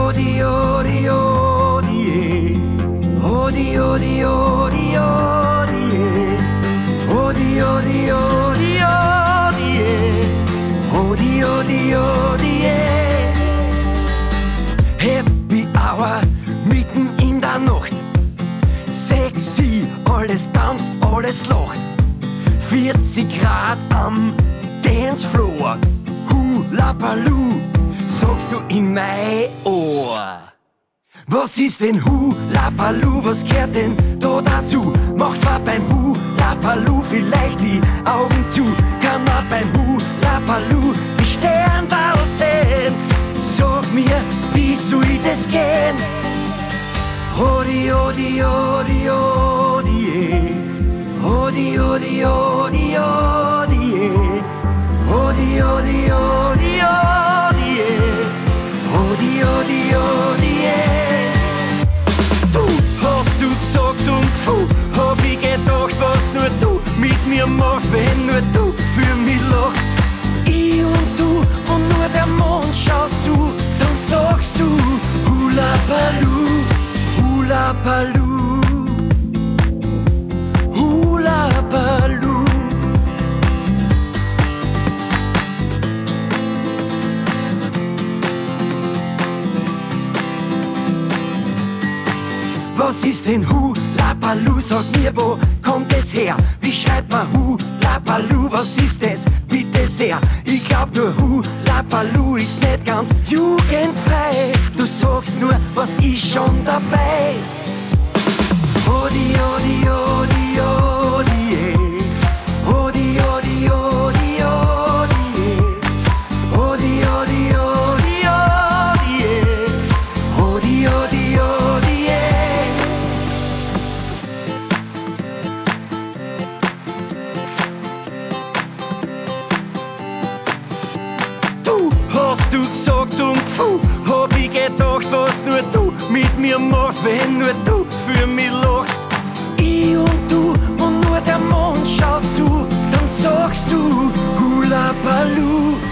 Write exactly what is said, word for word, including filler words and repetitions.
Odi, odi, odi, eh. Odi, odi, odi, odi, eh. Odi, odi, odi, odi, eh. Odi, odi, odi, eh. Happy Hour, mitten in der Nacht. Sexy, alles tanzt, alles lacht. vierzig Grad am Dancefloor. Hula Baloo, sagst du in mein Ohr. Was ist denn Hula Baloo, was gehört denn da dazu? Macht man beim Hula Baloo vielleicht die Augen zu? Kann man beim Hula Baloo die Sternwall sehen? Sag mir, wie soll das gehen? Odi, odi, odi, odi, eh. Odi, odi, odi, odi, eh. Odi, odi, odi, odi, eh. Odi, odi, odi, eh. Du hast du gesagt und puh, hab ich gedacht, was nur du mit mir machst, wenn nur du für mich lachst. Ich und du und nur der Mond schaut zu, dann sagst du Hula Baloo, Hula Baloo, Hula Baloo. Was ist denn Hula Baloo? Sag mir, wo kommt es her? Wie schreibt man Hula Baloo? Was ist es? Bitte sehr. Ich glaub nur Hula Baloo ist nicht ganz jugendfrei. Du sagst nur, was ist schon dabei? Odi, odi, odi, odi, eh. Odi, odi, odi, odi, eh. Odi, odi, odi, odi, eh. Odi, odi, odi, eh. Du hast du gesagt und puh, hab ich gedacht, was nur du mit mir machst, wenn nur du für mich lachst. Ich und du und nur der Mond schaut zu, dann sagst du Hula Baloo.